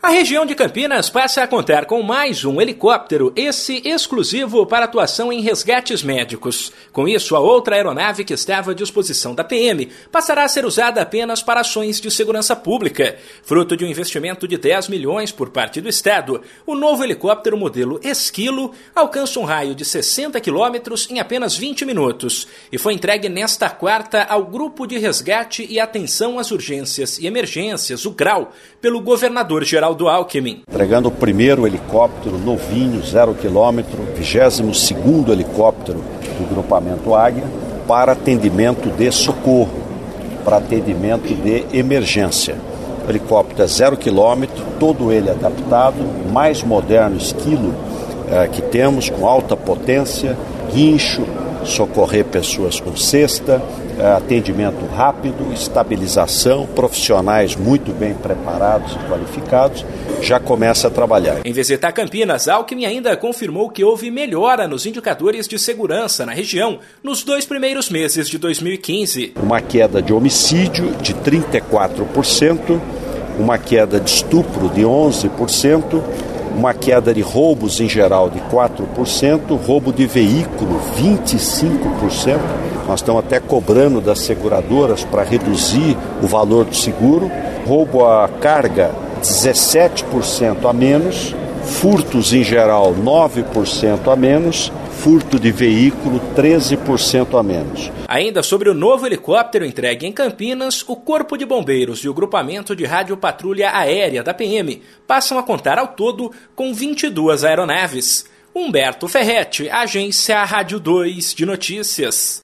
A região de Campinas passa a contar com mais um helicóptero, esse exclusivo para atuação em resgates médicos. Com isso, a outra aeronave que estava à disposição da PM passará a ser usada apenas para ações de segurança pública. Fruto de um investimento de 10 milhões por parte do Estado, o novo helicóptero modelo Esquilo alcança um raio de 60 quilômetros em apenas 20 minutos e foi entregue nesta quarta ao Grupo de Resgate e Atenção às Urgências e Emergências, o GRAU, pelo governador Geraldo Alckmin. Entregando o primeiro helicóptero novinho, 0 quilômetro, 22º helicóptero do grupamento Águia, para atendimento de socorro, para atendimento de emergência. O helicóptero é 0 quilômetro, todo ele adaptado, mais moderno Esquilo que temos, com alta potência, guincho, socorrer pessoas com cesta, atendimento rápido, estabilização, profissionais muito bem preparados e qualificados, já começa a trabalhar. Em visitar Campinas, Alckmin ainda confirmou que houve melhora nos indicadores de segurança na região nos 2 primeiros meses de 2015. Uma queda de homicídio de 34%, uma queda de estupro de 11%, uma queda de roubos em geral de 4%, roubo de veículo 25%. Nós estamos até cobrando das seguradoras para reduzir o valor do seguro. Roubo à carga 17% a menos, furtos em geral 9% a menos, furto de veículo 13% a menos. Ainda sobre o novo helicóptero entregue em Campinas, o Corpo de Bombeiros e o Grupamento de Radiopatrulha Aérea da PM passam a contar ao todo com 22 aeronaves. Humberto Ferretti, Agência Rádio 2 de Notícias.